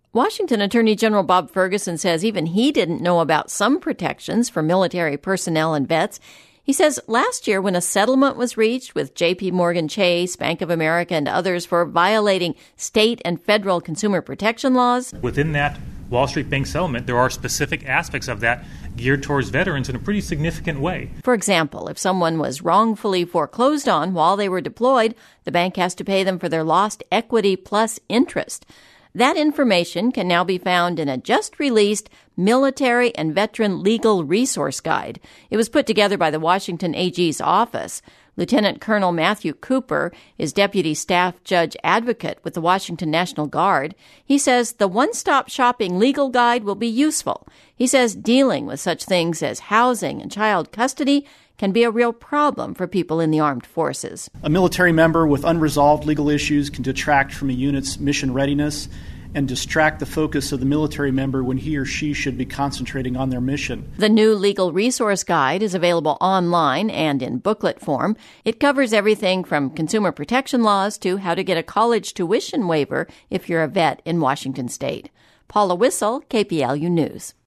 Washington Attorney General Bob Ferguson says even he didn't know about some protections for military personnel and vets. He says last year when a settlement was reached with J.P. Morgan Chase, Bank of America, and others for violating state and federal consumer protection laws. Within that Wall Street Bank settlement, there are specific aspects of that geared towards veterans in a pretty significant way. For example, if someone was wrongfully foreclosed on while they were deployed, the bank has to pay them for their lost equity plus interest. That information can now be found in a just-released Military and Veteran Legal Resource Guide. It was put together by the Washington AG's office. Lieutenant Colonel Matthew Cooper is Deputy Staff Judge Advocate with the Washington National Guard. He says the one-stop shopping legal guide will be useful. He says dealing with such things as housing and child custody can be a real problem for people in the armed forces. A military member with unresolved legal issues can detract from a unit's mission readiness and distract the focus of the military member when he or she should be concentrating on their mission. The new legal resource guide is available online and in booklet form. It covers everything from consumer protection laws to how to get a college tuition waiver if you're a vet in Washington state. Paula Whistle, KPLU News.